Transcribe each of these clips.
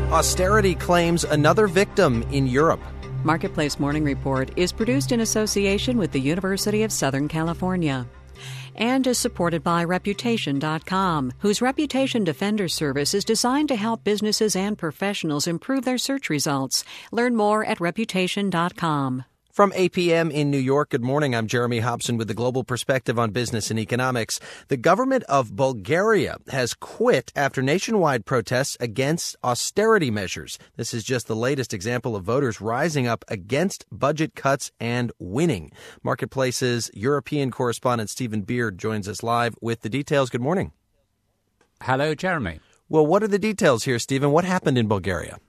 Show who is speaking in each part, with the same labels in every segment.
Speaker 1: Austerity claims another victim in Europe.
Speaker 2: Marketplace Morning Report is produced in association with the University of Southern California and is supported by Reputation.com, whose Reputation Defender service is designed to help businesses and professionals improve their search results. Learn more at Reputation.com.
Speaker 1: From APM in New York, good morning. I'm Jeremy Hobson with the Global Perspective on Business and Economics. The government of Bulgaria has quit after nationwide protests against austerity measures. This is just the latest example of voters rising up against budget cuts and winning. Marketplace's European correspondent Stephen Beard joins us live with the details. Good morning.
Speaker 3: Hello, Jeremy.
Speaker 1: Well, what are the details here, Stephen? What happened in Bulgaria?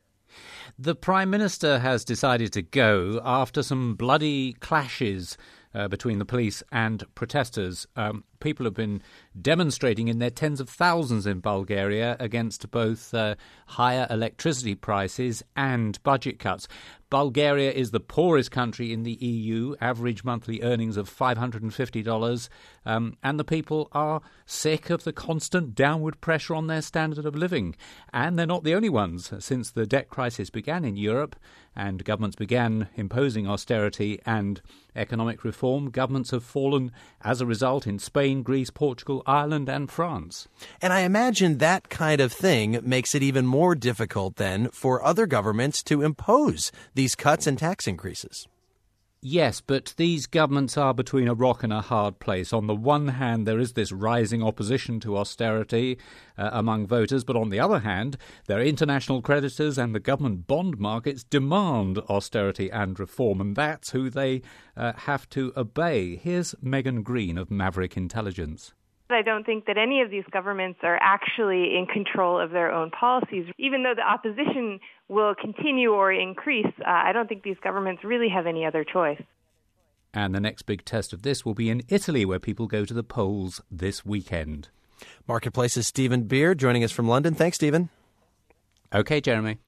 Speaker 3: The Prime Minister has decided to go after some bloody clashes between the police and protesters. People have been demonstrating in their tens of thousands in Bulgaria against both higher electricity prices and budget cuts. Bulgaria is the poorest country in the EU, average monthly earnings of $550, and the people are sick of the constant downward pressure on their standard of living. And they're not the only ones. Since the debt crisis began in Europe and governments began imposing austerity and economic reform, governments have fallen as a result in Spain, Greece, Portugal, Ireland and France.
Speaker 1: And I imagine that kind of thing makes it even more difficult then for other governments to impose these cuts and tax increases.
Speaker 3: Yes, but these governments are between a rock and a hard place. On the one hand, there is this rising opposition to austerity among voters, but on the other hand, their international creditors and the government bond markets demand austerity and reform, and that's who they have to obey. Here's Megan Green of Maverick Intelligence.
Speaker 4: I don't think that any of these governments are actually in control of their own policies. Even though the opposition will continue or increase, I don't think these governments really have any other choice.
Speaker 3: And the next big test of this will be in Italy, where people go to the polls this weekend.
Speaker 1: Marketplace's Stephen Beard joining us from London. Thanks, Stephen.
Speaker 3: Okay, Jeremy.